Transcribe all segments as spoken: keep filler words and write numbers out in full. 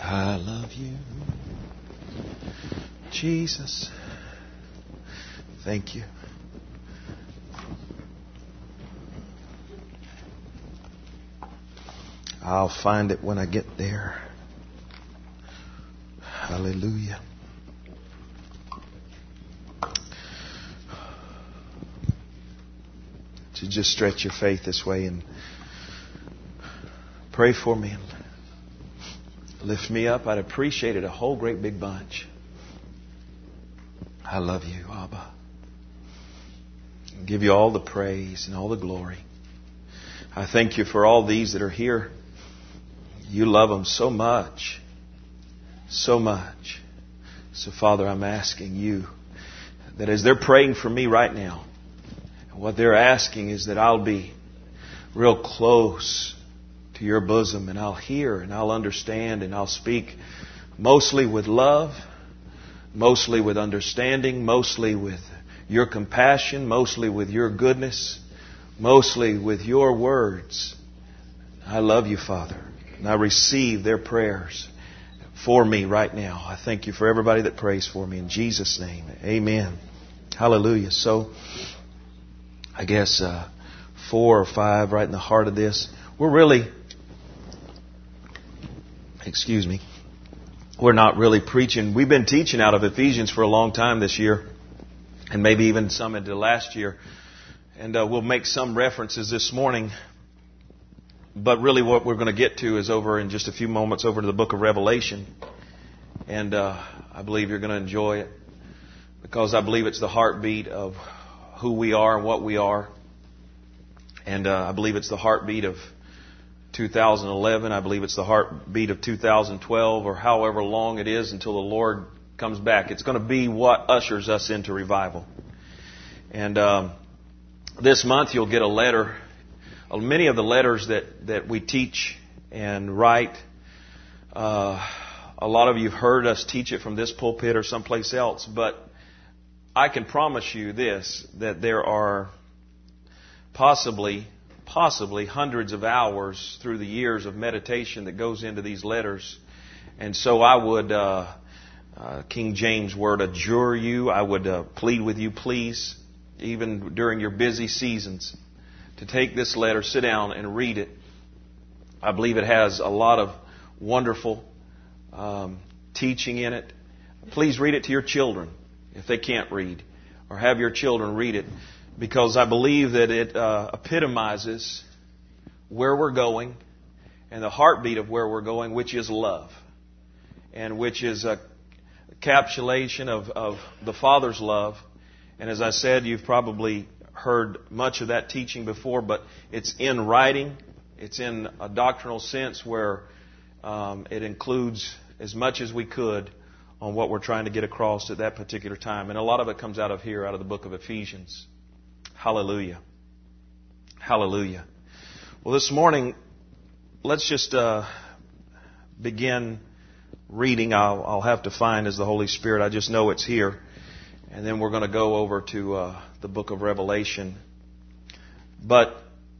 I love you, Jesus. Thank you. I'll find it when I get there. Hallelujah. To just stretch your faith this way and pray for me and lift me up. I'd appreciate it a whole great big bunch. I love you, Abba. I give you all the praise and all the glory. I thank you for all these that are here. You love them so much. So much. So, Father, I'm asking you that as they're praying for me right now, what they're asking is that I'll be real close to your bosom, and I'll hear and I'll understand and I'll speak mostly with love, mostly with understanding, mostly with your compassion, mostly with your goodness, mostly with your words. I love you, Father, and I receive their prayers for me right now. I thank you for everybody that prays for me in Jesus' name. Amen. Hallelujah. So, I guess uh, four or five right in the heart of this. We're really, excuse me, we're not really preaching. We've been teaching out of Ephesians for a long time this year, and maybe even some into last year. And uh, we'll make some references this morning. But really what we're going to get to is over in just a few moments over to the book of Revelation. And uh, I believe you're going to enjoy it, because I believe it's the heartbeat of who we are and what we are. And uh, I believe it's the heartbeat of two thousand eleven. I believe it's the heartbeat of two thousand twelve, or however long it is until the Lord comes back. It's going to be what ushers us into revival. And um, this month you'll get a letter. Many of the letters that, that we teach and write, uh, a lot of you have heard us teach it from this pulpit or someplace else, but I can promise you this, that there are possibly, possibly hundreds of hours through the years of meditation that goes into these letters. And so I would, uh, uh, King James word, adjure you, I would uh, plead with you, please, even during your busy seasons, to take this letter, sit down and read it. I believe it has a lot of wonderful um, teaching in it. Please read it to your children if they can't read, or have your children read it, because I believe that it uh, epitomizes where we're going and the heartbeat of where we're going, which is love, and which is a encapsulation of, of the Father's love. And as I said, you've probably heard much of that teaching before, but it's in writing. It's in a doctrinal sense where um, it includes as much as we could on what we're trying to get across at that particular time. And a lot of it comes out of here, out of the book of Ephesians. Hallelujah. Hallelujah. Well, this morning, let's just uh, begin reading. I'll, I'll have to find as the Holy Spirit. I just know it's here. And then we're going to go over to uh, the book of Revelation. But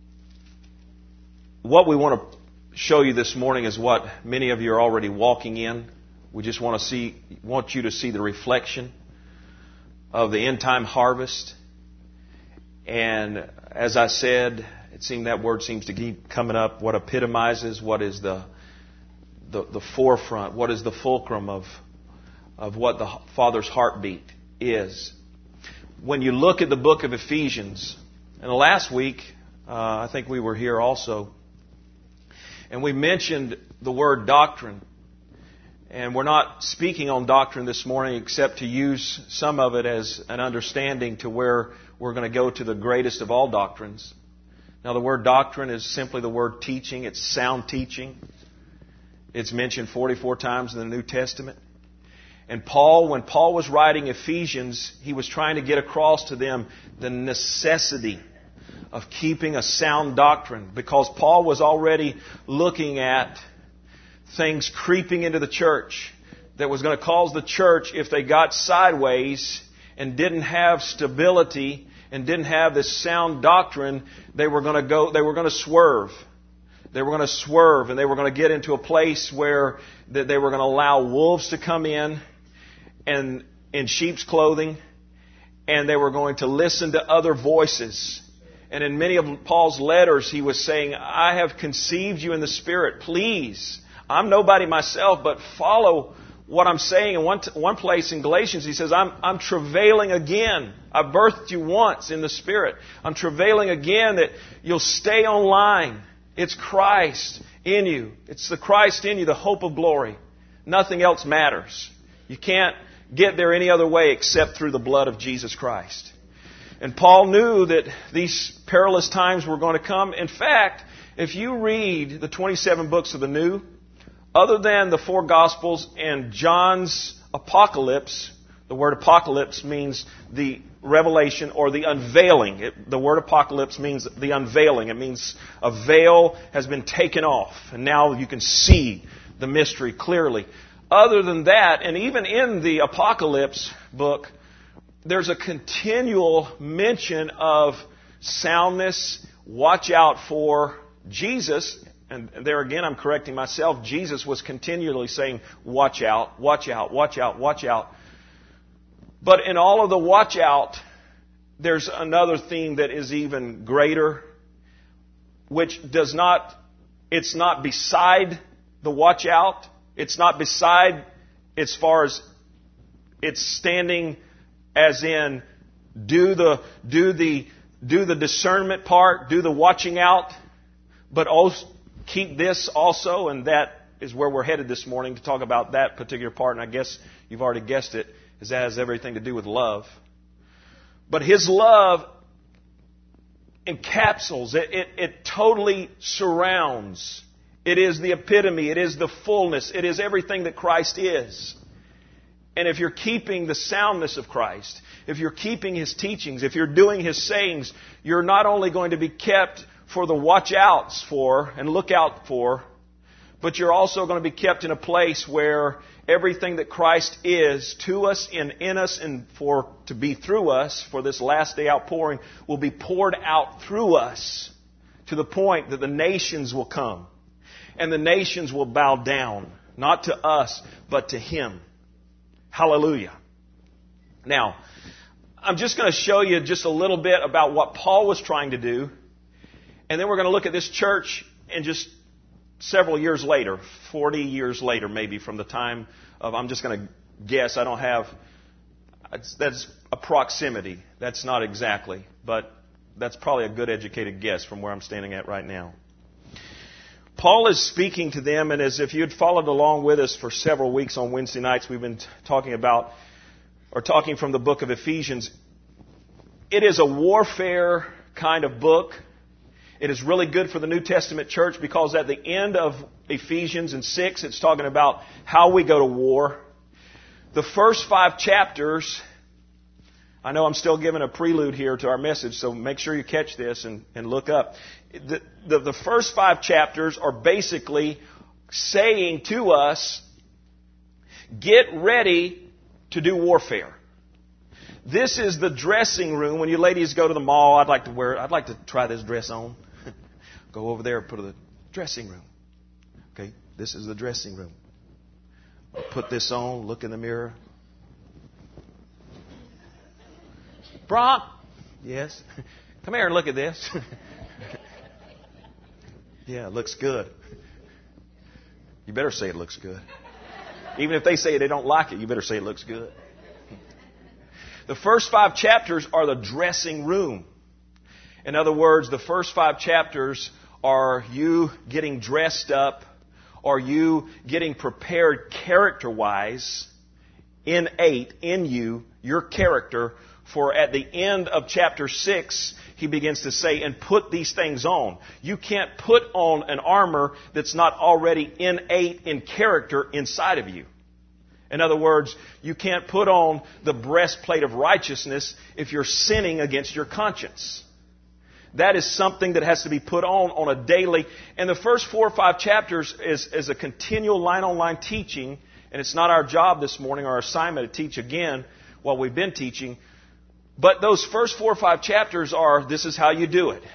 what we want to show you this morning is what many of you are already walking in. We just want to see, want you to see the reflection of the end time harvest. And as I said, it seemed that word seems to keep coming up. What epitomizes? What is the the, the forefront? What is the fulcrum of of what the Father's heartbeat is? When you look at the book of Ephesians, and last week, uh, I think we were here also, and we mentioned the word doctrine. And we're not speaking on doctrine this morning except to use some of it as an understanding to where we're going to go to the greatest of all doctrines. Now, the word doctrine is simply the word teaching. It's sound teaching. It's mentioned forty-four times in the New Testament. And Paul, when Paul was writing Ephesians, he was trying to get across to them the necessity of keeping a sound doctrine, because Paul was already looking at things creeping into the church that was going to cause the church, if they got sideways and didn't have stability and didn't have this sound doctrine, they were going to go, they were going to swerve. They were going to swerve, and they were going to get into a place where they were going to allow wolves to come in and in sheep's clothing, and they were going to listen to other voices. And in many of Paul's letters, he was saying, I have conceived you in the Spirit. Please, I'm nobody myself, but follow what I'm saying. In one, t- one place in Galatians, he says, I'm, I'm travailing again. I birthed you once in the Spirit. I'm travailing again that you'll stay online. It's Christ in you. It's the Christ in you, the hope of glory. Nothing else matters. You can't get there any other way except through the blood of Jesus Christ. And Paul knew that these perilous times were going to come. In fact, if you read the twenty-seven books of the New, other than the four Gospels and John's Apocalypse, the word apocalypse means the revelation or the unveiling. It, the word apocalypse means the unveiling. It means a veil has been taken off, and now you can see the mystery clearly. Other than that, and even in the Apocalypse book, there's a continual mention of soundness, watch out for Jesus. And there again, I'm correcting myself. Jesus was continually saying, watch out, watch out, watch out, watch out. But in all of the watch out, there's another theme that is even greater, which does not, it's not beside the watch out. It's not beside as far as it's standing as in do the, do the, do the discernment part, do the watching out, but also keep this also, and that is where we're headed this morning to talk about that particular part. And I guess you've already guessed it, is that has everything to do with love. But His love encapsulates, it, it, it totally surrounds. It is the epitome, it is the fullness, it is everything that Christ is. And if you're keeping the soundness of Christ, if you're keeping His teachings, if you're doing His sayings, you're not only going to be kept for the watch outs for and look out for, but you're also going to be kept in a place where everything that Christ is to us and in us and for to be through us for this last day outpouring will be poured out through us to the point that the nations will come and the nations will bow down, not to us, but to Him. Hallelujah. Now, I'm just going to show you just a little bit about what Paul was trying to do. And then we're going to look at this church in just several years later, forty years later maybe from the time of, I'm just going to guess, I don't have, that's a proximity. That's not exactly, but that's probably a good educated guess from where I'm standing at right now. Paul is speaking to them, and as if you had followed along with us for several weeks on Wednesday nights, we've been talking about, or talking from the book of Ephesians. It is a warfare kind of book. It is really good for the New Testament church because at the end of Ephesians and six, it's talking about how we go to war. The first five chapters, I know I'm still giving a prelude here to our message, so make sure you catch this and, and look up. The, the, the first five chapters are basically saying to us, get ready to do warfare. This is the dressing room. When you ladies go to the mall, I'd like to wear, I'd like to try this dress on. Go over there and put the dressing room. Okay, this is the dressing room. I'll put this on, look in the mirror. Brock, yes, come here and look at this. Yeah, it looks good. You better say it looks good. Even if they say they don't like it, you better say it looks good. The first five chapters are the dressing room. In other words, the first five chapters are you getting dressed up, or you getting prepared character-wise, innate in you, your character, for at the end of chapter six, he begins to say, and put these things on. You can't put on an armor that's not already innate in character inside of you. In other words, you can't put on the breastplate of righteousness if you're sinning against your conscience. That is something that has to be put on on a daily. And the first four or five chapters is, is a continual line-on-line teaching. And it's not our job this morning, our assignment to teach again while we've been teaching. But those first four or five chapters are, this is how you do it.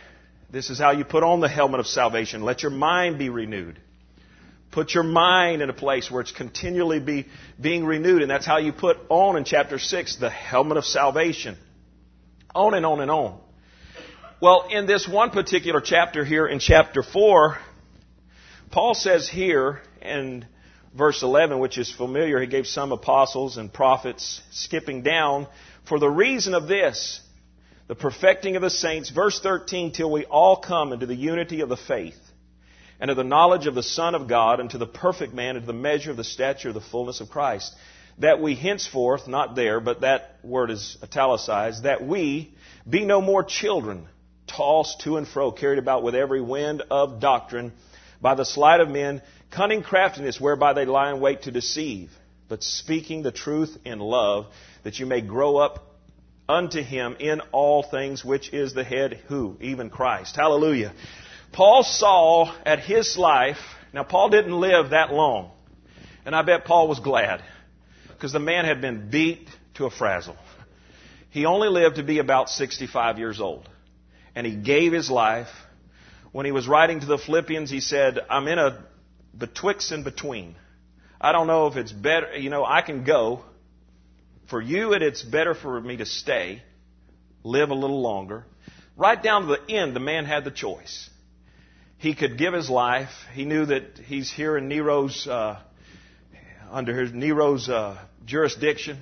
This is how you put on the helmet of salvation. Let your mind be renewed. Put your mind in a place where it's continually be, being renewed. And that's how you put on in chapter six the helmet of salvation. On and on and on. Well, in this one particular chapter here, in chapter four, Paul says here in verse eleven, which is familiar, he gave some apostles and prophets, skipping down, for the reason of this, the perfecting of the saints, verse thirteen, till we all come into the unity of the faith, and of the knowledge of the Son of God, and to the perfect man, and to the measure of the stature of the fullness of Christ, that we henceforth, not there, but that word is italicized, that we be no more children, tossed to and fro, carried about with every wind of doctrine, by the sleight of men, cunning craftiness, whereby they lie in wait to deceive, but speaking the truth in love, that you may grow up unto Him in all things, which is the head, who? Even Christ. Hallelujah. Paul saw at his life, now Paul didn't live that long, and I bet Paul was glad, because the man had been beat to a frazzle. He only lived to be about sixty-five years old, and he gave his life. When he was writing to the Philippians, he said, I'm in a betwixt and between. I don't know if it's better, you know, I can go. For you, it's better for me to stay, live a little longer. Right down to the end, the man had the choice. He could give his life. He knew that he's here in Nero's, uh, under his Nero's uh, jurisdiction.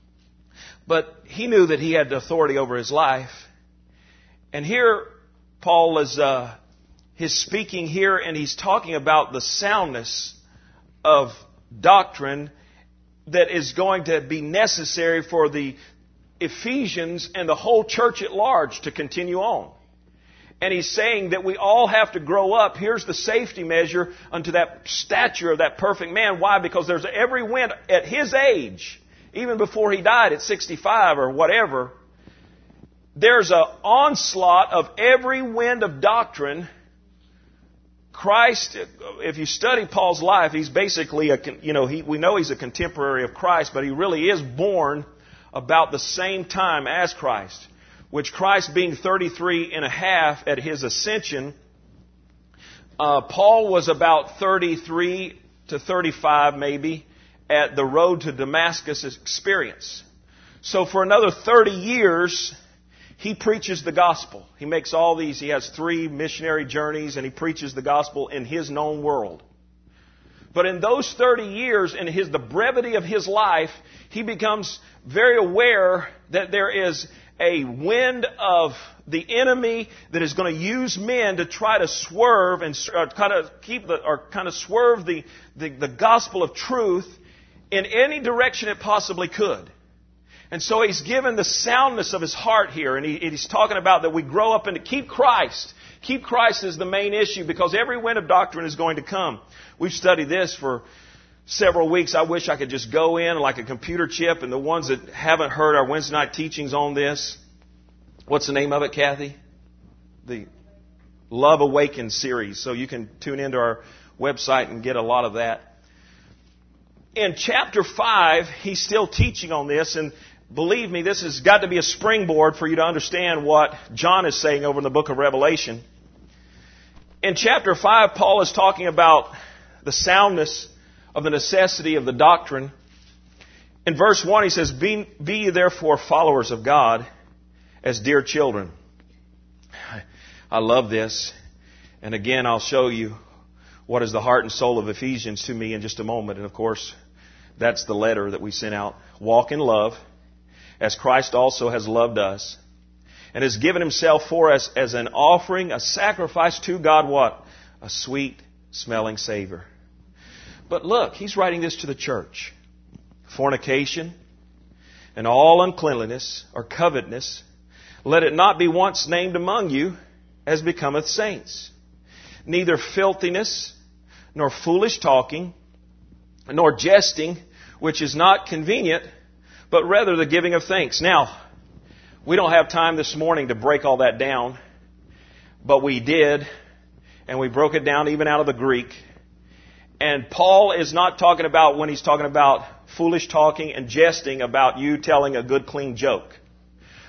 But he knew that he had the authority over his life. And here, Paul is uh, he's speaking here, and he's talking about the soundness of doctrine that is going to be necessary for the Ephesians and the whole church at large to continue on. And he's saying that we all have to grow up. Here's the safety measure unto that stature of that perfect man. Why? Because there's every wind at his age, even before he died at sixty-five or whatever, there's an onslaught of every wind of doctrine. Christ, if you study Paul's life, he's basically a, you know, he, we know he's a contemporary of Christ, but he really is born about the same time as Christ, which Christ being thirty-three and a half at his ascension, uh, Paul was about thirty-three to thirty-five maybe at the road to Damascus experience. So for another thirty years, he preaches the gospel. He makes all these, he has three missionary journeys, and he preaches the gospel in his known world. But in those thirty years, in his, the brevity of his life, he becomes very aware that there is a wind of the enemy that is going to use men to try to swerve and uh, kind of keep the, or kind of swerve the, the, the gospel of truth in any direction it possibly could. And so he's given the soundness of his heart here, and he, he's talking about that we grow up and to keep Christ. Keep Christ is the main issue, because every wind of doctrine is going to come. We've studied this for several weeks. I wish I could just go in like a computer chip, and the ones that haven't heard our Wednesday night teachings on this, what's the name of it, Kathy? The Love Awakens series. So you can tune into our website and get a lot of that. In chapter five, he's still teaching on this, and believe me, this has got to be a springboard for you to understand what John is saying over in the book of Revelation. In chapter five, Paul is talking about the soundness of the necessity of the doctrine. In verse one, he says, Be, be ye therefore followers of God as dear children. I love this. And again, I'll show you what is the heart and soul of Ephesians to me in just a moment. And of course, that's the letter that we sent out. Walk in love, as Christ also has loved us, and has given himself for us as an offering, a sacrifice to God, what? A sweet smelling savor. But look, he's writing this to the church. Fornication and all uncleanliness or covetousness, let it not be once named among you, as becometh saints. Neither filthiness, nor foolish talking, nor jesting, which is not convenient, but rather the giving of thanks. Now, we don't have time this morning to break all that down, but we did, and we broke it down even out of the Greek. And Paul is not talking about, when he's talking about foolish talking and jesting, about you telling a good, clean joke.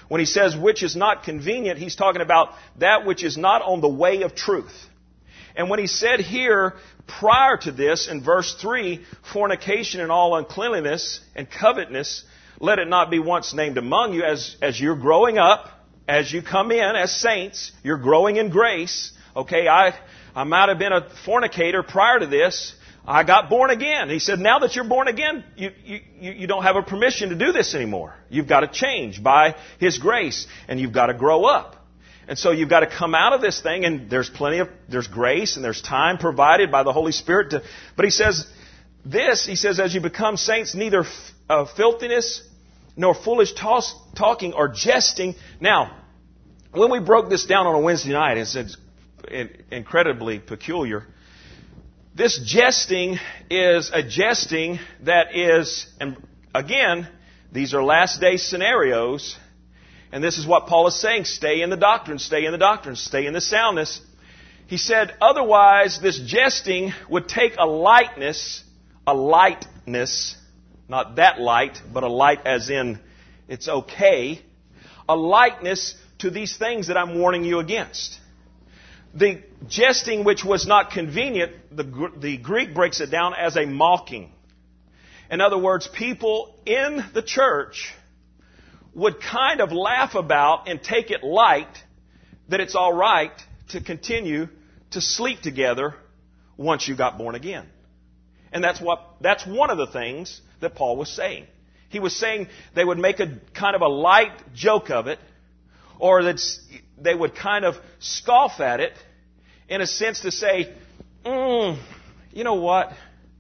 When he says which is not convenient, he's talking about that which is not on the way of truth. And when he said here, prior to this, in verse three, fornication and all uncleanliness and covetousness, let it not be once named among you. As, as you're growing up, as you come in as saints, you're growing in grace. Okay, I, I might have been a fornicator prior to this. I got born again. He said, now that you're born again, you, you, you don't have a permission to do this anymore. You've got to change by His grace, and you've got to grow up. And so you've got to come out of this thing, and there's plenty of, there's grace, and there's time provided by the Holy Spirit to, but he says this, he says, as you become saints, neither uh, filthiness, nor foolish toss, talking or jesting. Now, when we broke this down on a Wednesday night, it's, it's incredibly peculiar. This jesting is a jesting that is, and again, these are last day scenarios, and this is what Paul is saying, stay in the doctrine, stay in the doctrine, stay in the soundness. He said, otherwise this jesting would take a lightness, a lightness, not that light, but a light as in it's okay, a lightness to these things that I'm warning you against. The jesting which was not convenient, the, the Greek breaks it down as a mocking. In other words, people in the church would kind of laugh about and take it light that it's all right to continue to sleep together once you got born again. And that's what that's one of the things that Paul was saying. He was saying they would make a kind of a light joke of it, or that they would kind of scoff at it in a sense to say, mm, you know what?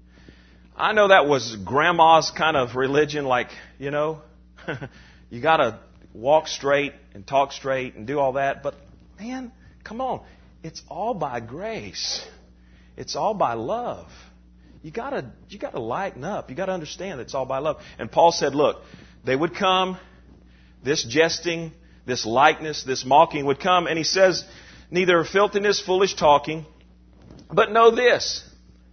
I know that was grandma's kind of religion, like, you know, you got to walk straight and talk straight and do all that. But, man, come on. It's all by grace. It's all by love. You got to you got to lighten up. You got to understand it's all by love. And Paul said, look, they would come, this jesting, this lightness, this mocking would come. And he says, neither filthiness, foolish talking, but know this.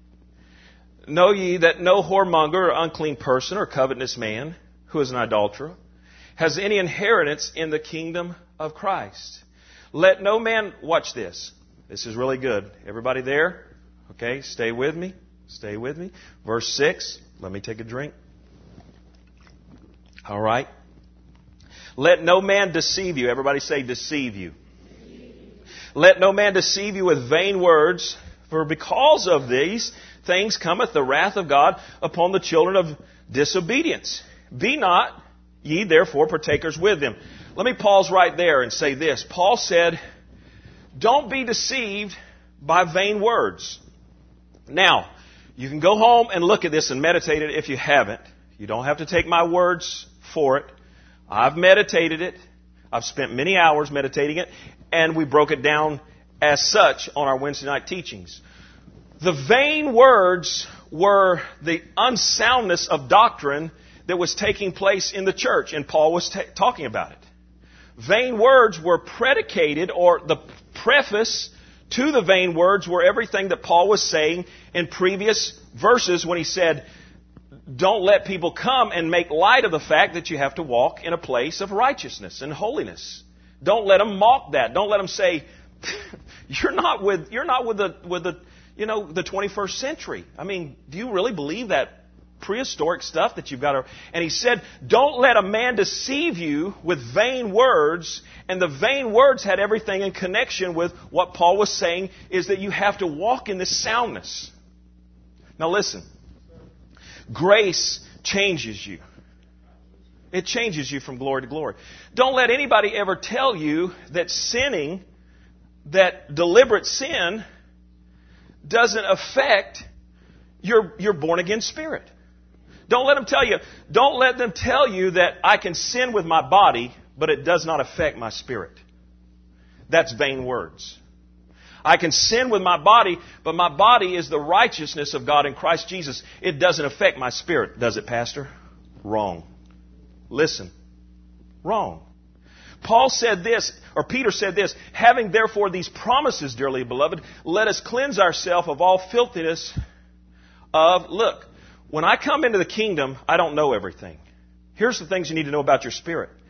Know ye that no whoremonger or unclean person or covetous man who is an adulterer has any inheritance in the kingdom of Christ. Let no man, watch this. This is really good. Everybody there? Okay, stay with me. Stay with me. Verse six. Let me take a drink. All right. Let no man deceive you. Everybody say deceive you. Let no man deceive you with vain words, for because of these things cometh the wrath of God upon the children of disobedience. Be not ye therefore partakers with them. Let me pause right there and say this. Paul said, don't be deceived by vain words. Now, you can go home and look at this and meditate it if you haven't. You don't have to take my words for it. I've meditated it. I've spent many hours meditating it. And we broke it down as such on our Wednesday night teachings. The vain words were the unsoundness of doctrine that was taking place in the church. And Paul was ta- talking about it. Vain words were predicated, or the preface to the vain words were everything that Paul was saying in previous verses when he said, don't let people come and make light of the fact that you have to walk in a place of righteousness and holiness. Don't let them mock that. Don't let them say, you're not with, you're not with the, with the, you know, the twenty-first century. I mean, do you really believe that prehistoric stuff that you've got to... And he said, don't let a man deceive you with vain words. And the vain words had everything in connection with what Paul was saying, is that you have to walk in this soundness. Now listen. Grace changes you. It changes you from glory to glory. Don't let anybody ever tell you that sinning, that deliberate sin, doesn't affect your, your born-again spirit. Don't let them tell you, don't let them tell you that I can sin with my body, but it does not affect my spirit. That's vain words. I can sin with my body, but my body is the righteousness of God in Christ Jesus. It doesn't affect my spirit. Does it, Pastor? Wrong. Listen. Wrong. Paul said this, or Peter said this, having therefore these promises, dearly beloved, let us cleanse ourselves of all filthiness of, look, when I come into the kingdom, I don't know everything. Here's the things you need to know about your spirit.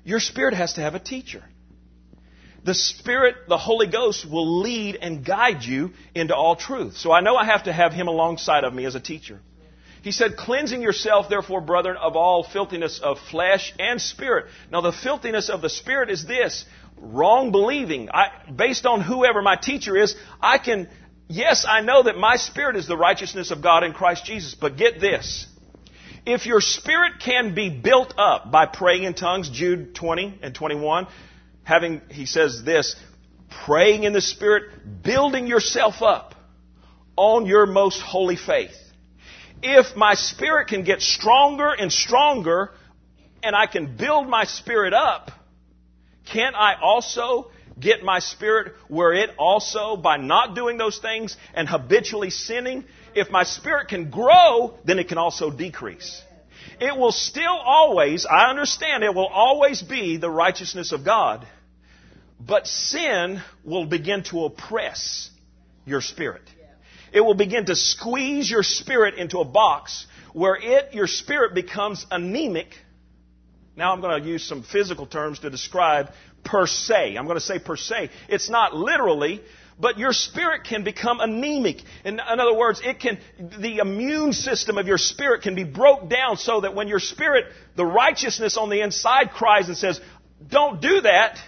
Your spirit has to have a teacher. The Spirit, the Holy Ghost, will lead and guide you into all truth. So I know I have to have Him alongside of me as a teacher. He said, cleansing yourself, therefore, brethren, of all filthiness of flesh and spirit. Now, the filthiness of the spirit is this: wrong believing. I, based on whoever my teacher is, I can, yes, I know that my spirit is the righteousness of God in Christ Jesus. But get this. If your spirit can be built up by praying in tongues, Jude twenty and twenty-one, having, he says this, praying in the Spirit, building yourself up on your most holy faith. If my spirit can get stronger and stronger, and I can build my spirit up, can't I also get my spirit where it also, by not doing those things and habitually sinning, if my spirit can grow, then it can also decrease. It will still always, I understand, it will always be the righteousness of God. But sin will begin to oppress your spirit. It will begin to squeeze your spirit into a box where it, your spirit becomes anemic. Now I'm going to use some physical terms to describe per se. I'm going to say per se. It's not literally, but your spirit can become anemic. In, in other words, it can, the immune system of your spirit can be broke down so that when your spirit, the righteousness on the inside cries and says, don't do that,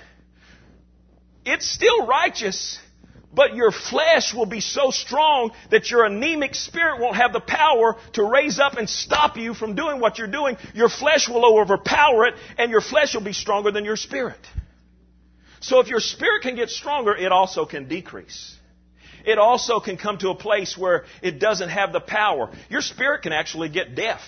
it's still righteous, but your flesh will be so strong that your anemic spirit won't have the power to raise up and stop you from doing what you're doing. Your flesh will overpower it, and your flesh will be stronger than your spirit. So if your spirit can get stronger, it also can decrease. It also can come to a place where it doesn't have the power. Your spirit can actually get deaf.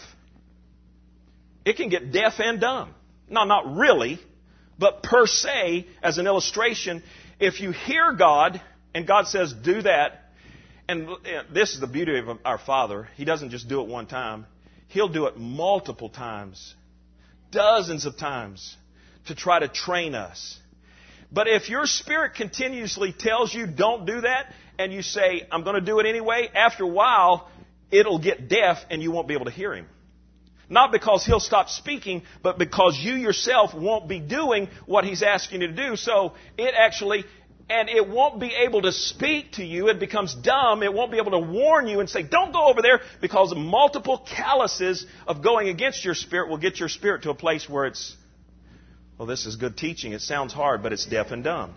It can get deaf and dumb. No, not really. But per se, as an illustration, if you hear God, and God says, do that, and this is the beauty of our Father. He doesn't just do it one time. He'll do it multiple times, dozens of times, to try to train us. But if your spirit continuously tells you, don't do that, and you say, I'm going to do it anyway, after a while, it'll get deaf and you won't be able to hear Him. Not because He'll stop speaking, but because you yourself won't be doing what He's asking you to do. So it actually, and it won't be able to speak to you. It becomes dumb. It won't be able to warn you and say, don't go over there, because multiple calluses of going against your spirit will get your spirit to a place where it's, well, this is good teaching. It sounds hard, but it's deaf and dumb.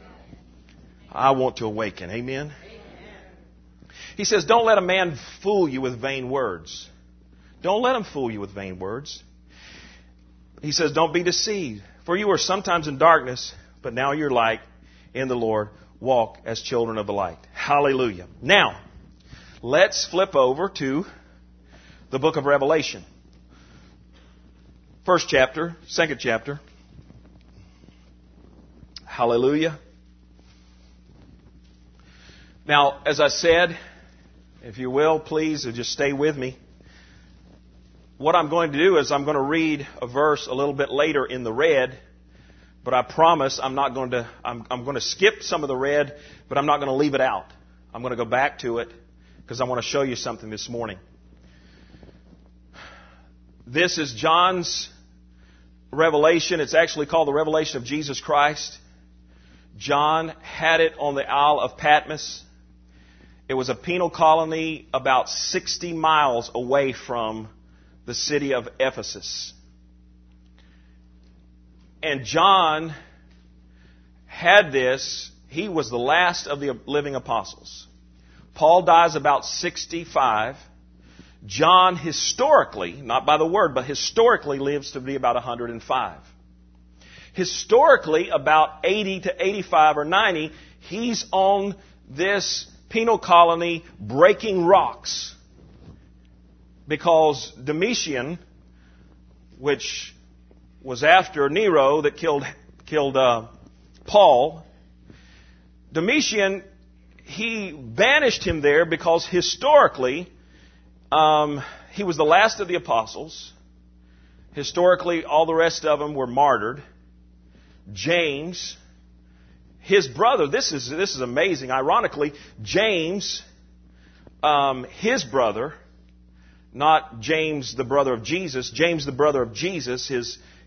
I want to awaken. Amen? He says, don't let a man fool you with vain words. Don't let him fool you with vain words. He says, don't be deceived. For you were sometimes in darkness, but now you're light in the Lord. Walk as children of the light. Hallelujah. Now, let's flip over to the book of Revelation. First chapter, second chapter. Hallelujah. Now, as I said, if you will, please just stay with me. What I'm going to do is I'm going to read a verse a little bit later in the red, but I promise I'm not going to, I'm, I'm going to skip some of the red, but I'm not going to leave it out. I'm going to go back to it because I want to show you something this morning. This is John's revelation. It's actually called the Revelation of Jesus Christ. John had it on the Isle of Patmos. It was a penal colony about sixty miles away from the city of Ephesus. And John had this. He was the last of the living apostles. Paul dies about sixty-five. John historically, not by the word, but historically lives to be about one hundred five. Historically, about eighty to eighty-five or ninety, he's on this penal colony breaking rocks. Because Domitian, which was after Nero that killed killed uh, Paul, Domitian, he banished him there because historically um, he was the last of the apostles. Historically, all the rest of them were martyred. James, his brother, this is this is amazing. Ironically, James, um, his brother, not James, the brother of Jesus, James, the brother of Jesus, his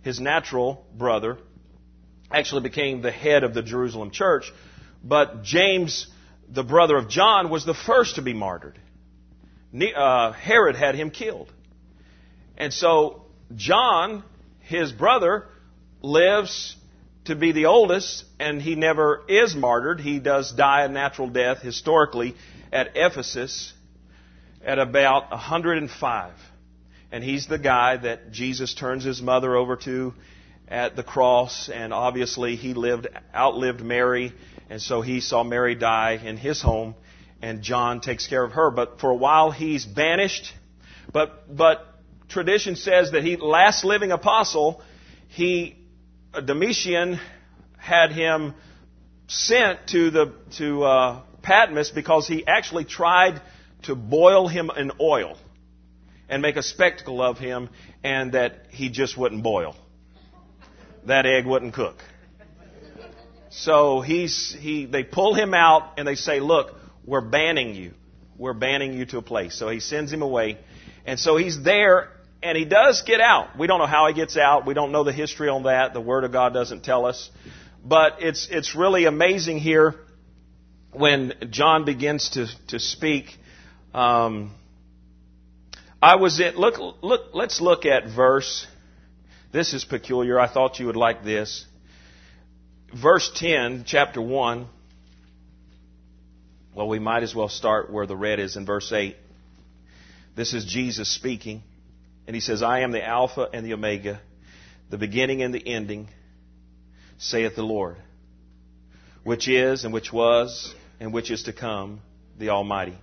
his natural brother, actually became the head of the Jerusalem church. But James, the brother of John, was the first to be martyred. Uh, Herod had him killed. And so John, his brother, lives to be the oldest, and he never is martyred. He does die a natural death historically at Ephesus at about one hundred five. And he's the guy that Jesus turns his mother over to at the cross, and obviously he lived outlived Mary, and so he saw Mary die in his home, and John takes care of her. But for a while he's banished. But but tradition says that he, last living apostle, he Domitian had him sent to the to uh, Patmos because he actually tried to boil him in oil and make a spectacle of him, and that he just wouldn't boil. That egg wouldn't cook. So he's he they pull him out and they say, "Look, we're banning you. We're banning you to a place." So he sends him away, and so he's there. And he does get out. We don't know how he gets out. We don't know the history on that. The Word of God doesn't tell us. But it's it's really amazing here when John begins to to speak. Um, I was in look look. Let's look at verse. This is peculiar. I thought you would like this. Verse ten, chapter one. Well, we might as well start where the red is in verse eight. This is Jesus speaking. And he says, "I am the Alpha and the Omega, the beginning and the ending, saith the Lord, which is and which was and which is to come, the Almighty.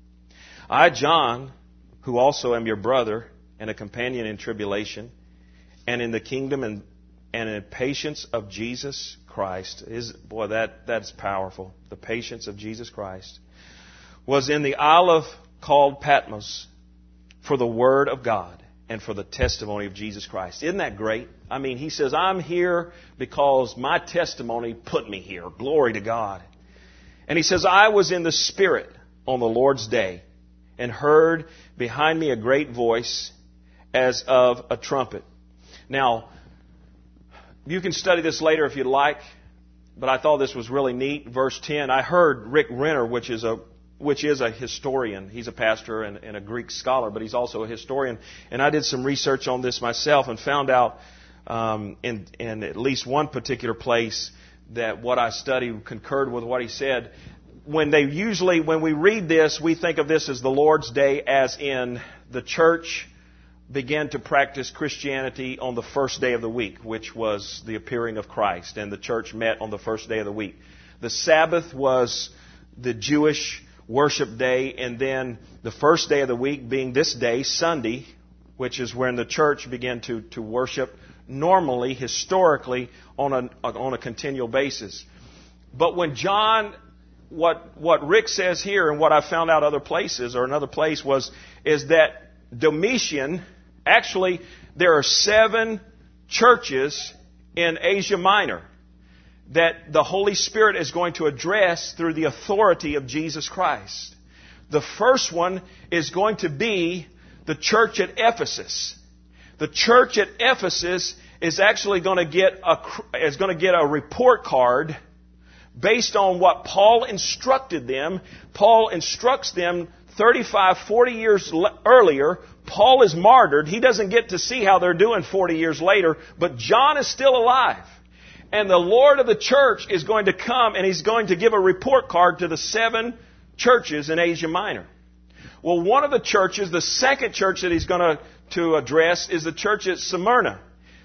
I, John, who also am your brother and a companion in tribulation and in the kingdom and, and in patience of Jesus Christ." Is boy, that that's powerful. The patience of Jesus Christ. "Was in the isle of called Patmos for the word of God and for the testimony of Jesus Christ." Isn't that great? I mean, he says, I'm here because my testimony put me here. Glory to God. And he says, "I was in the Spirit on the Lord's day and heard behind me a great voice as of a trumpet." Now, you can study this later if you'd like, but I thought this was really neat. Verse ten, I heard Rick Renner, which is a which is a historian. He's a pastor and, and a Greek scholar, but he's also a historian. And I did some research on this myself and found out um, in, in at least one particular place that what I studied concurred with what he said. When they usually, when we read this, we think of this as the Lord's Day, as in the church began to practice Christianity on the first day of the week, which was the appearing of Christ, and the church met on the first day of the week. The Sabbath was the Jewish worship day, and then the first day of the week being this day, Sunday, which is when the church began to, to worship normally, historically, on a, on a continual basis. But when John, what, what Rick says here and what I found out other places, or another place, was, is that Domitian, actually, there are seven churches in Asia Minor that the Holy Spirit is going to address through the authority of Jesus Christ. The first one is going to be the church at Ephesus. The church at Ephesus is actually going to get a, is going to get a report card based on what Paul instructed them. Paul instructs them thirty-five, forty years earlier. Paul is martyred. He doesn't get to see how they're doing forty years later, but John is still alive. And the Lord of the church is going to come and he's going to give a report card to the seven churches in Asia Minor. Well, one of the churches, the second church that he's going to, to address, is the church at Smyrna.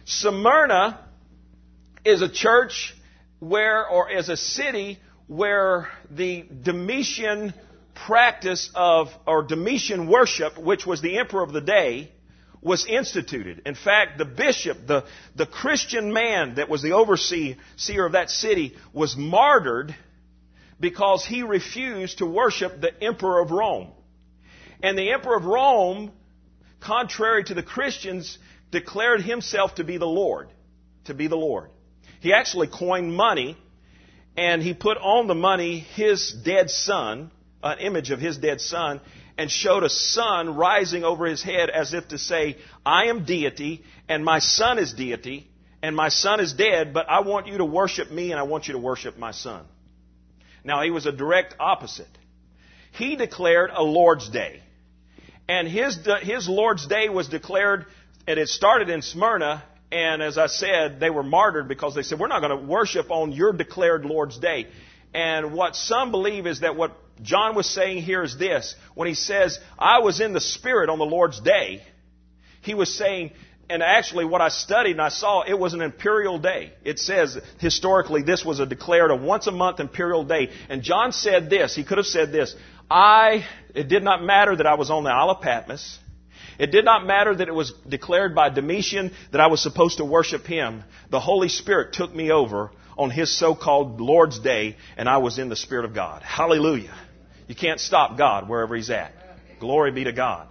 Smyrna is a church where, or is a city where the Domitian practice of, or Domitian worship, which was the emperor of the day, was instituted. In fact, the bishop, the, the Christian man that was the overseer of that city, was martyred because he refused to worship the emperor of Rome. And the emperor of Rome, contrary to the Christians, declared himself to be the Lord. To be the Lord. He actually coined money, and he put on the money his dead son, an image of his dead son, and showed a sun rising over his head as if to say, I am deity and my son is deity. and my son is dead, but I want you to worship me and I want you to worship my son. Now, he was a direct opposite. He declared a Lord's Day. And his, his Lord's Day was declared, and it started in Smyrna, and as I said, they were martyred because they said, we're not going to worship on your declared Lord's Day. And what some believe is that what John was saying here is this. When he says, I was in the Spirit on the Lord's Day, he was saying, and actually what I studied and I saw, it was an imperial day. It says historically this was a declared a once a month imperial day. And John said this, he could have said this, I, it did not matter that I was on the Isle of Patmos. It did not matter that it was declared by Domitian that I was supposed to worship him. The Holy Spirit took me over on his so-called Lord's Day, and I was in the Spirit of God. Hallelujah. You can't stop God wherever He's at. Glory be to God.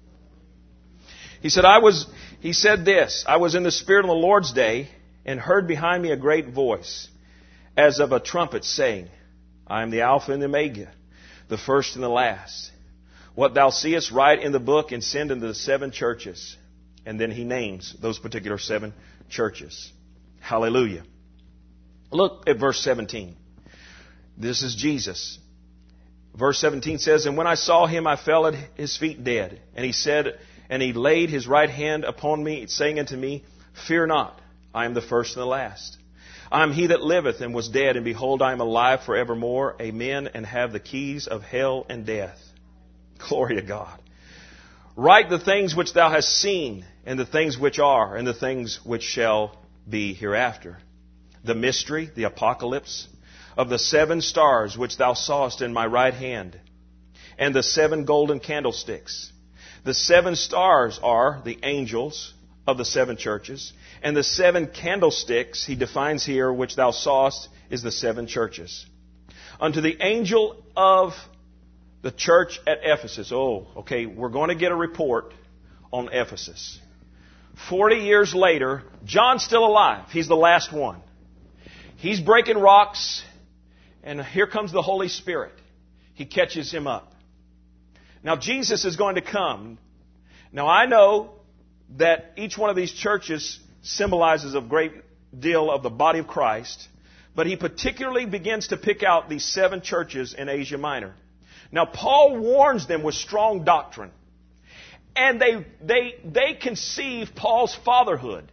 He said, I was, he said this, I was in the Spirit on the Lord's Day and heard behind me a great voice as of a trumpet saying, I am the Alpha and the Omega, the first and the last. What thou seest, write in the book and send unto the seven churches. And then he names those particular seven churches. Hallelujah. Look at verse seventeen. This is Jesus. Verse seventeen says, and when I saw him, I fell at his feet dead. And he said, and he laid his right hand upon me, saying unto me, fear not, I am the first and the last. I am he that liveth and was dead, and behold, I am alive forevermore. Amen. And have the keys of hell and death. Glory to God. Write the things which thou hast seen, and the things which are, and the things which shall be hereafter. The mystery, the apocalypse, of the seven stars which thou sawest in my right hand, and the seven golden candlesticks. The seven stars are the angels of the seven churches, and the seven candlesticks, he defines here, which thou sawest, is the seven churches. Unto the angel of the church at Ephesus. Oh, okay, we're going to get a report on Ephesus. Forty years later, John's still alive. He's the last one. He's breaking rocks, and here comes the Holy Spirit. He catches him up. Now, Jesus is going to come. Now, I know that each one of these churches symbolizes a great deal of the body of Christ, but he particularly begins to pick out these seven churches in Asia Minor. Now, Paul warns them with strong doctrine, and they, they, they conceive Paul's fatherhood.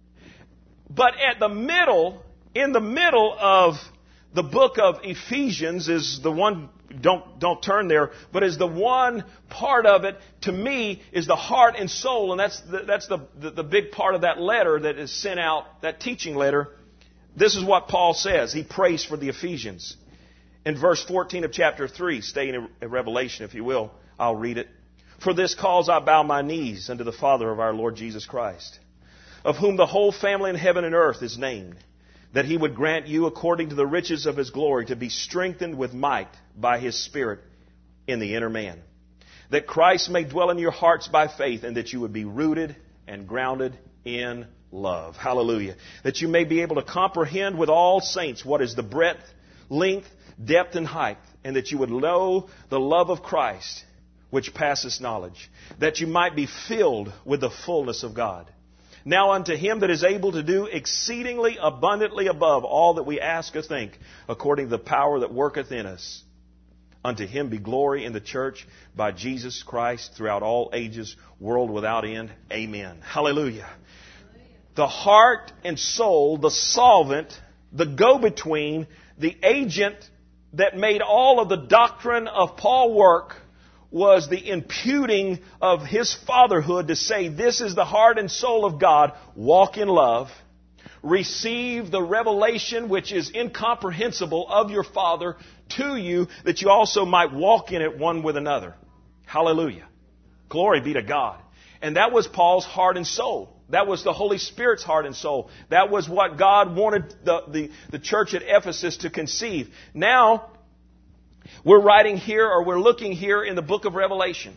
But at the middle, in the middle of the book of Ephesians is the one, don't, don't turn there, but is the one part of it, to me, is the heart and soul. And that's the, that's the, the, the big part of that letter that is sent out, that teaching letter. This is what Paul says. He prays for the Ephesians. In verse fourteen of chapter three, stay in Revelation if you will, I'll read it. For this cause I bow my knees unto the Father of our Lord Jesus Christ, of whom the whole family in heaven and earth is named, that he would grant you, according to the riches of his glory, to be strengthened with might by his Spirit in the inner man, that Christ may dwell in your hearts by faith, and that you would be rooted and grounded in love. Hallelujah. That you may be able to comprehend with all saints what is the breadth, length, depth, and height, and that you would know the love of Christ, which passeth knowledge, that you might be filled with the fullness of God. Now unto him that is able to do exceedingly abundantly above all that we ask or think, according to the power that worketh in us. Unto him be glory in the church by Jesus Christ throughout all ages, world without end. Amen. Hallelujah. The heart and soul, the solvent, the go-between, the agent that made all of the doctrine of Paul work was the imputing of his fatherhood to say, this is the heart and soul of God. Walk in love. Receive the revelation which is incomprehensible of your Father to you, that you also might walk in it one with another. Hallelujah. Glory be to God. And that was Paul's heart and soul. That was the Holy Spirit's heart and soul. That was what God wanted the, the, the church at Ephesus to conceive. Now, we're writing here, or we're looking here in the book of Revelation.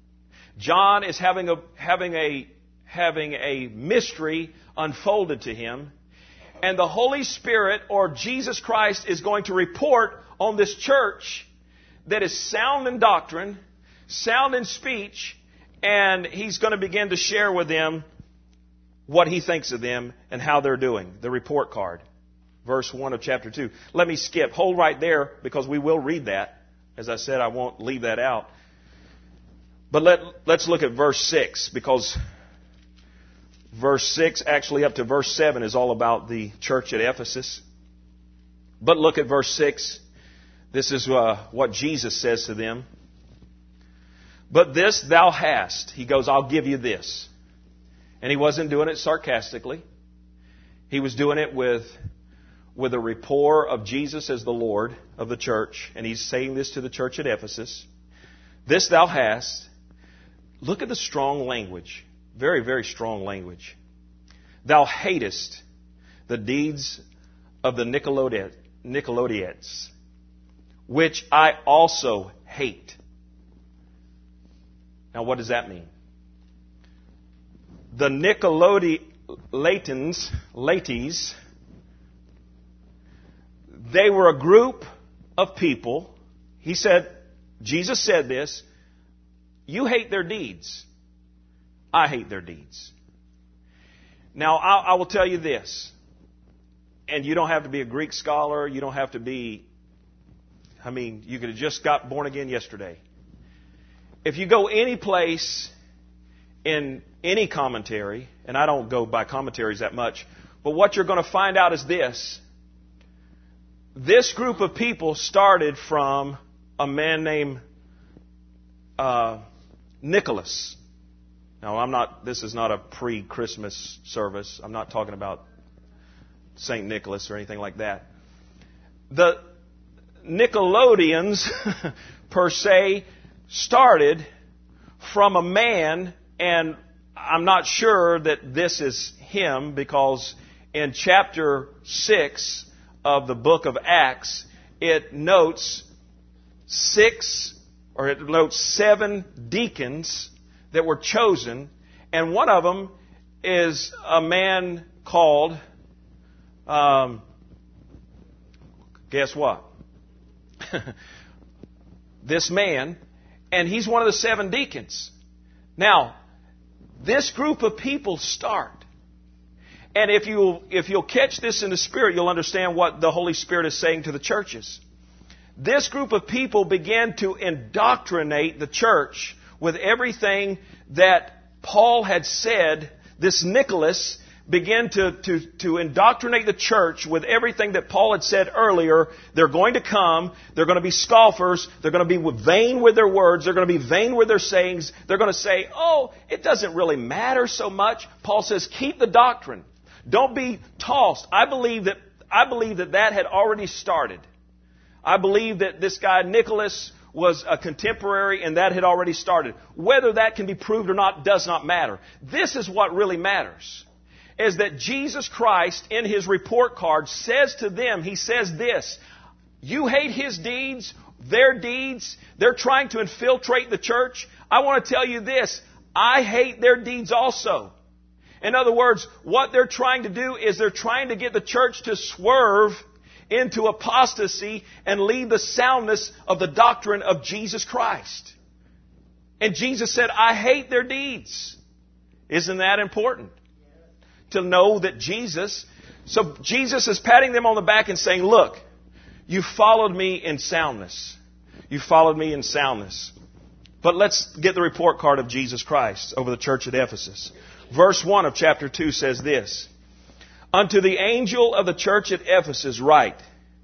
John is having a, having a, having a mystery unfolded to him. And the Holy Spirit, or Jesus Christ, is going to report on this church that is sound in doctrine, sound in speech, and he's going to begin to share with them what he thinks of them and how they're doing. The report card. Verse one of chapter two. Let me skip. Hold right there because we will read that. As I said, I won't leave that out. But let, let's look at verse six because verse six, actually up to verse seven, is all about the church at Ephesus. But look at verse six. This is uh, what Jesus says to them. But this thou hast. He goes, I'll give you this. And he wasn't doing it sarcastically. He was doing it with, with a rapport of Jesus as the Lord of the church. And he's saying this to the church at Ephesus. This thou hast. Look at the strong language. Very, very strong language. Thou hatest the deeds of the Nicolaitans, which I also hate. Now, what does that mean? The Nicolaitans, Lates, they were a group of people. He said, Jesus said this, you hate their deeds. I hate their deeds. Now, I, I will tell you this, and you don't have to be a Greek scholar, you don't have to be, I mean, you could have just got born again yesterday. If you go any place in any commentary, and I don't go by commentaries that much, but what you're going to find out is this. This group of people started from a man named uh, Nicholas. Now, I'm not, this is not a pre-Christmas service. I'm not talking about Saint Nicholas or anything like that. The Nicolaitans, per se, started from a man, and I'm not sure that this is him because in chapter six of the book of Acts, it notes six, or it notes seven deacons that were chosen, and one of them is a man called, um, guess what? This man, and he's one of the seven deacons. Now, this group of people start. And if you if you'll catch this in the Spirit, you'll understand what the Holy Spirit is saying to the churches. This group of people began to indoctrinate the church with everything that Paul had said. This Nicholas began to, to, to indoctrinate the church with everything that Paul had said earlier. They're going to come. They're going to be scoffers. They're going to be vain with their words. They're going to be vain with their sayings. They're going to say, oh, it doesn't really matter so much. Paul says, keep the doctrine. Don't be tossed. I believe that, I believe that that had already started. I believe that this guy, Nicholas, was a contemporary and that had already started. Whether that can be proved or not does not matter. This is what really matters. Is that Jesus Christ, in His report card, says to them, He says this, you hate His deeds, their deeds, they're trying to infiltrate the church. I want to tell you this, I hate their deeds also. In other words, what they're trying to do is they're trying to get the church to swerve into apostasy and leave the soundness of the doctrine of Jesus Christ. And Jesus said, I hate their deeds. Isn't that important? To know that Jesus, so Jesus is patting them on the back and saying, look, you followed me in soundness. You followed me in soundness. But let's get the report card of Jesus Christ over the church at Ephesus. Verse one of chapter two says this, unto the angel of the church at Ephesus write,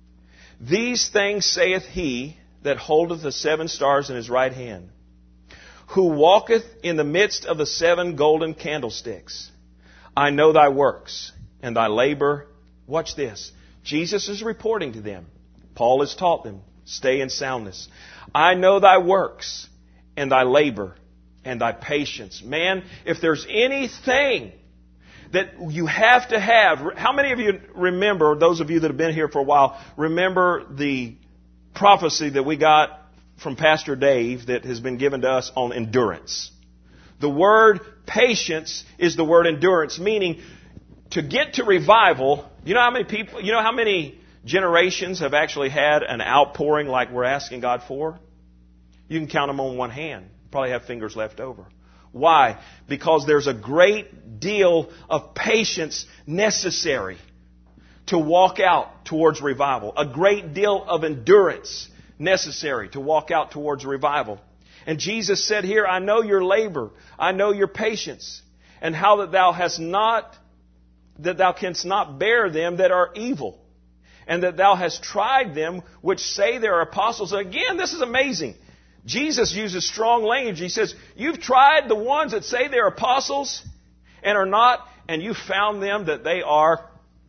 these things saith he that holdeth the seven stars in his right hand, who walketh in the midst of the seven golden candlesticks. I know thy works and thy labor. Watch this. Jesus is reporting to them. Paul has taught them, stay in soundness. I know thy works and thy labor and thy patience. Man, if there's anything that you have to have, how many of you remember, those of you that have been here for a while, remember the prophecy that we got from Pastor Dave that has been given to us on endurance? The word patience is the word endurance, meaning to get to revival. You know how many people, you know how many generations have actually had an outpouring like we're asking God for? You can count them on one hand. Probably have fingers left over. Why? Because there's a great deal of patience necessary to walk out towards revival. A great deal of endurance necessary to walk out towards revival. And Jesus said here, I know your labor, I know your patience, and how that thou hast not, that thou canst not bear them that are evil, and that thou hast tried them which say they are apostles. Again, this is amazing. Jesus uses strong language. He says, you've tried the ones that say they're apostles and are not, and you found them that they are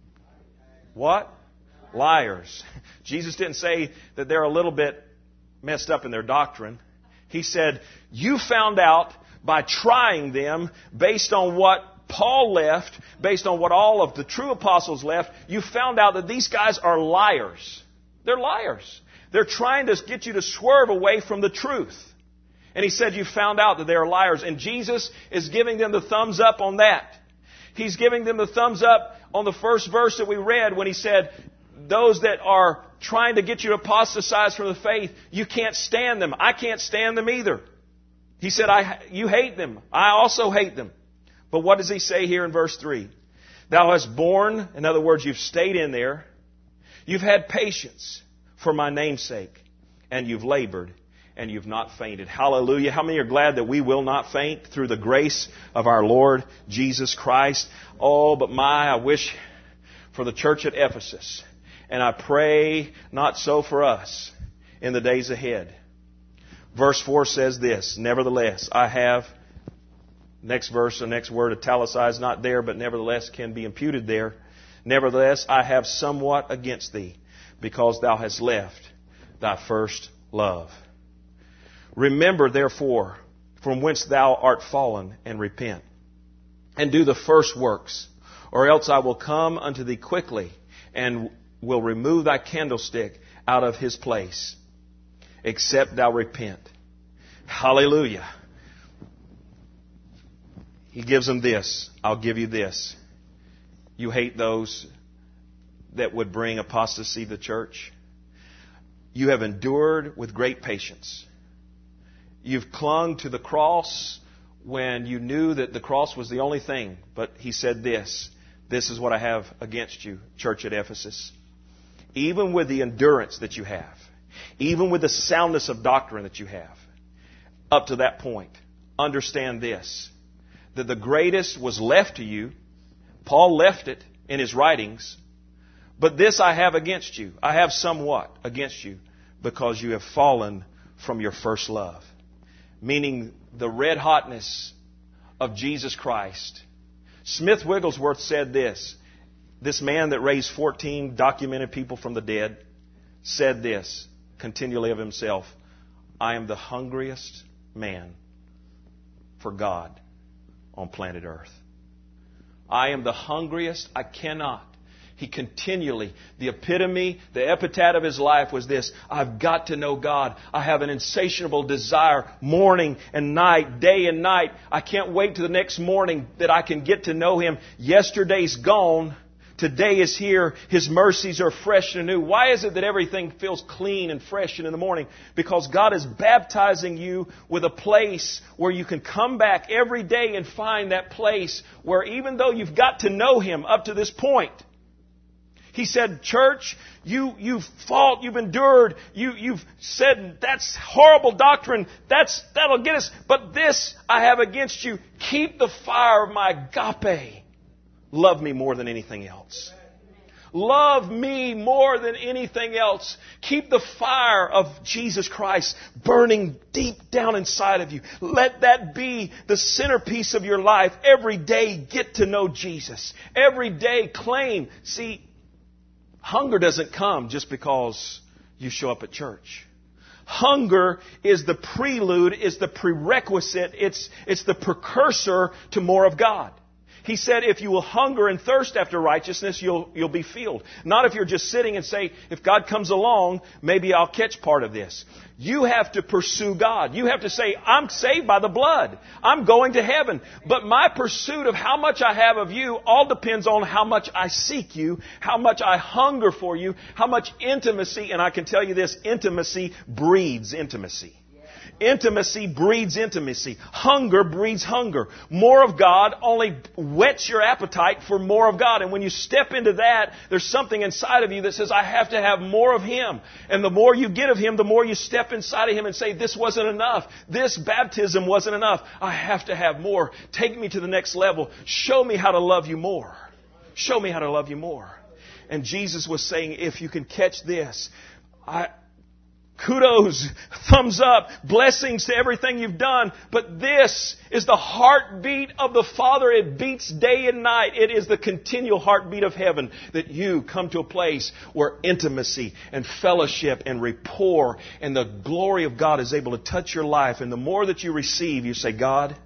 what? Liars. Jesus didn't say that they're a little bit messed up in their doctrine. He said, you found out by trying them based on what Paul left, based on what all of the true apostles left, you found out that these guys are liars. They're liars. They're trying to get you to swerve away from the truth. And he said, you found out that they are liars. And Jesus is giving them the thumbs up on that. He's giving them the thumbs up on the first verse that we read when he said, those that are trying to get you to apostatize from the faith, you can't stand them. I can't stand them either. He said, I, you hate them. I also hate them. But what does he say here in verse three? Thou hast borne, in other words, you've stayed in there. You've had patience for my name's sake. And you've labored and you've not fainted. Hallelujah. How many are glad that we will not faint through the grace of our Lord Jesus Christ? Oh, but my, I wish for the church at Ephesus. And I pray not so for us in the days ahead. Verse four says this, nevertheless, I have, next verse, the next word italicized, not there, but nevertheless can be imputed there. Nevertheless, I have somewhat against thee, because thou hast left thy first love. Remember, therefore, from whence thou art fallen, and repent, and do the first works, or else I will come unto thee quickly, and will remove thy candlestick out of his place, except thou repent. Hallelujah. He gives them this. I'll give you this. You hate those that would bring apostasy to the church. You have endured with great patience. You've clung to the cross when you knew that the cross was the only thing. But he said this. This is what I have against you, church at Ephesus. Even with the endurance that you have, even with the soundness of doctrine that you have, up to that point, understand this, that the greatest was left to you. Paul left it in his writings. But this I have against you. I have somewhat against you, because you have fallen from your first love. Meaning the red hotness of Jesus Christ. Smith Wigglesworth said this. This man that raised fourteen documented people from the dead said this continually of himself. I am the hungriest man for God on planet Earth. I am the hungriest. I cannot. He continually, the epitome, the epitaph of his life was this. I've got to know God. I have an insatiable desire morning and night, day and night. I can't wait to the next morning that I can get to know Him. Yesterday's gone. Today is here. His mercies are fresh and new. Why is it that everything feels clean and fresh in the morning? Because God is baptizing you with a place where you can come back every day and find that place where even though you've got to know Him up to this point, He said, church, you, you've fought, you've endured, you, you've said, that's horrible doctrine, that's, that'll get us, but this I have against you. Keep the fire of my agape. Love me more than anything else. Love me more than anything else. Keep the fire of Jesus Christ burning deep down inside of you. Let that be the centerpiece of your life. Every day, get to know Jesus. Every day, claim. See, hunger doesn't come just because you show up at church. Hunger is the prelude, is the prerequisite, it's, it's the precursor to more of God. He said, if you will hunger and thirst after righteousness, you'll, you'll be filled. Not if you're just sitting and say, if God comes along, maybe I'll catch part of this. You have to pursue God. You have to say, I'm saved by the blood. I'm going to heaven. But my pursuit of how much I have of you all depends on how much I seek you, how much I hunger for you, how much intimacy, and I can tell you this, intimacy breeds intimacy. Intimacy breeds intimacy. Hunger breeds hunger. More of God only whets your appetite for more of God. And when you step into that, there's something inside of you that says, I have to have more of Him. And the more you get of Him, the more you step inside of Him and say, this wasn't enough. This baptism wasn't enough. I have to have more. Take me to the next level. Show me how to love you more. Show me how to love you more. And Jesus was saying, if you can catch this, I... kudos, thumbs up, blessings to everything you've done. But this is the heartbeat of the Father. It beats day and night. It is the continual heartbeat of heaven that you come to a place where intimacy and fellowship and rapport and the glory of God is able to touch your life. And the more that you receive, you say, God,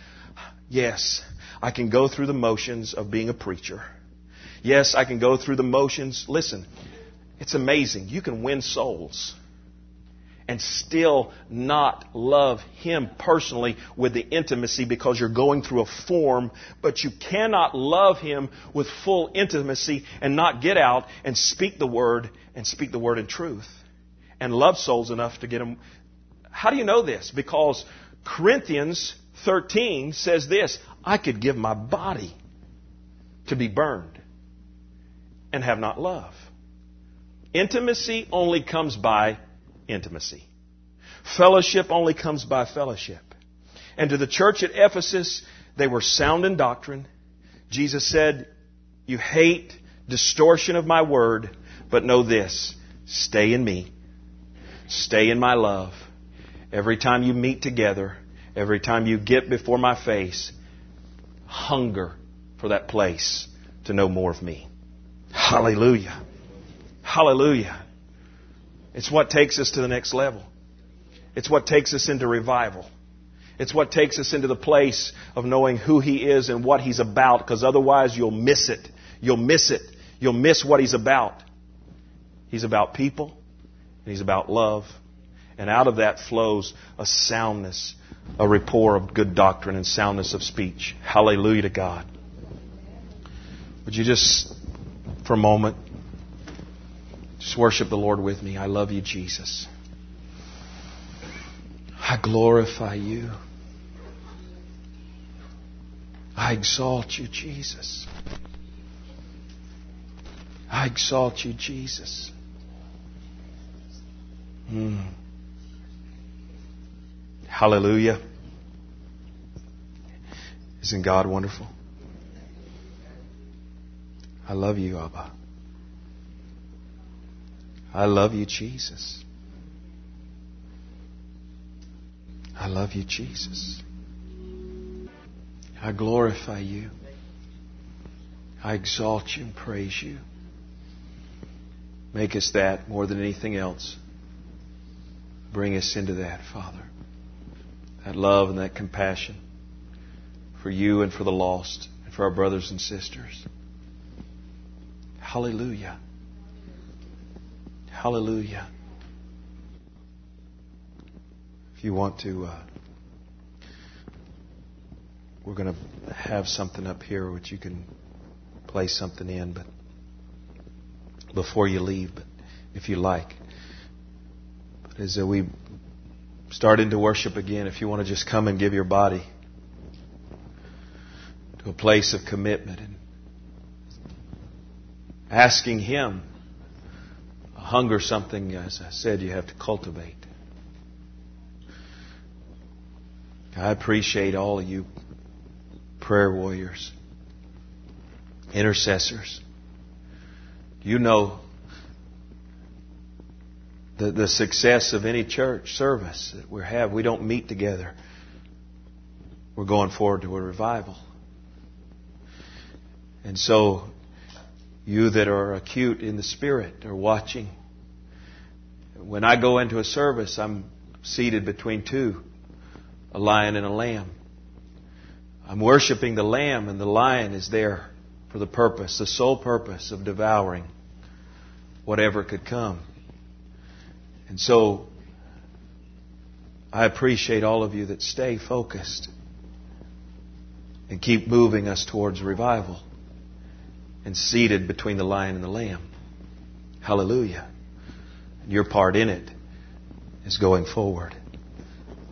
yes, I can go through the motions of being a preacher. Yes, I can go through the motions. Listen, it's amazing. You can win souls and still not love Him personally with the intimacy because you're going through a form, but you cannot love Him with full intimacy and not get out and speak the Word and speak the Word in truth and love souls enough to get them. How do you know this? Because Corinthians thirteen says this, I could give my body to be burned and have not love. Intimacy only comes by intimacy. Fellowship only comes by fellowship. And to the church at Ephesus, they were sound in doctrine. Jesus said, you hate distortion of my word, but know this, stay in me. Stay in my love. Every time you meet together, every time you get before my face, hunger for that place to know more of me. Hallelujah. Hallelujah. It's what takes us to the next level. It's what takes us into revival. It's what takes us into the place of knowing who He is and what He's about, because otherwise you'll miss it. You'll miss it. You'll miss what He's about. He's about people, and He's about love. And out of that flows a soundness, a rapport of good doctrine and soundness of speech. Hallelujah to God. Would you just, for a moment, just worship the Lord with me. I love you, Jesus. I glorify you. I exalt you, Jesus. I exalt you, Jesus. Mm. Hallelujah. Isn't God wonderful? I love you, Abba. I love you, Jesus. I love you, Jesus. I glorify you. I exalt you and praise you. Make us that more than anything else. Bring us into that, Father. That love and that compassion for you and for the lost and for our brothers and sisters. Hallelujah. Hallelujah. If you want to, uh, we're going to have something up here which you can play something in, but before you leave, but if you like. But as we start into worship again, if you want to just come and give your body to a place of commitment and asking Him, a hunger, something, as I said, you have to cultivate. I appreciate all of you prayer warriors, intercessors. You know the, the success of any church service that we have. We don't meet together. We're going forward to a revival. And so, you that are acute in the Spirit are watching. When I go into a service, I'm seated between two, a lion and a lamb. I'm worshiping the lamb, and the lion is there for the purpose, the sole purpose of devouring whatever could come. And so, I appreciate all of you that stay focused and keep moving us towards revival and seated between the lion and the lamb. Hallelujah. And your part in it is going forward.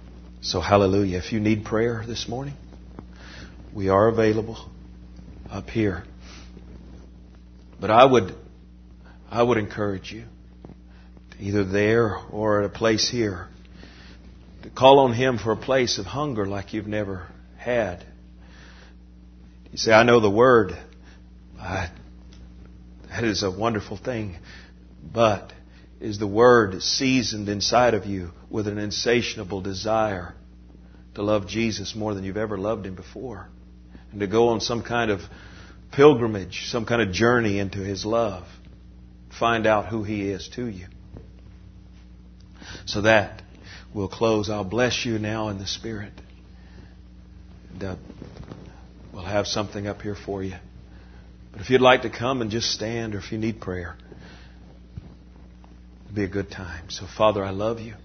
So hallelujah. If you need prayer this morning, we are available up here. But I would, I would encourage you, either there or at a place here, to call on Him for a place of hunger like you've never had. You say, I know the Word. I, that is a wonderful thing. But is the Word seasoned inside of you with an insatiable desire to love Jesus more than you've ever loved Him before? And to go on some kind of pilgrimage, some kind of journey into His love. Find out who He is to you. So that we'll close. I'll bless you now in the Spirit. And uh, we'll have something up here for you. But if you'd like to come and just stand, or if you need prayer, it'll be a good time. So, Father, I love you.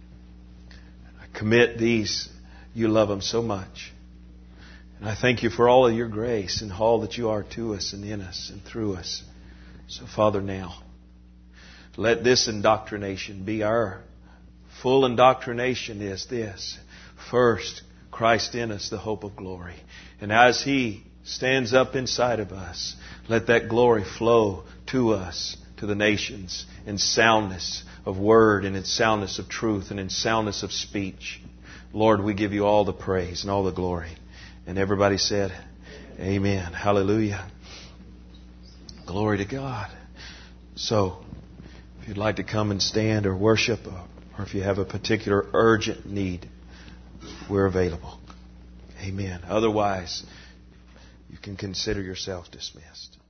I commit these. You love them so much. And I thank you for all of your grace and all that you are to us and in us and through us. So, Father, now, let this indoctrination be our full indoctrination is this. First, Christ in us, the hope of glory. And as He stands up inside of us, let that glory flow to us, to the nations, in soundness of word and in soundness of truth and in soundness of speech. Lord, we give you all the praise and all the glory. And everybody said, amen. Hallelujah. Glory to God. So, if you'd like to come and stand or worship, or if you have a particular urgent need, we're available. Amen. Otherwise, you can consider yourself dismissed.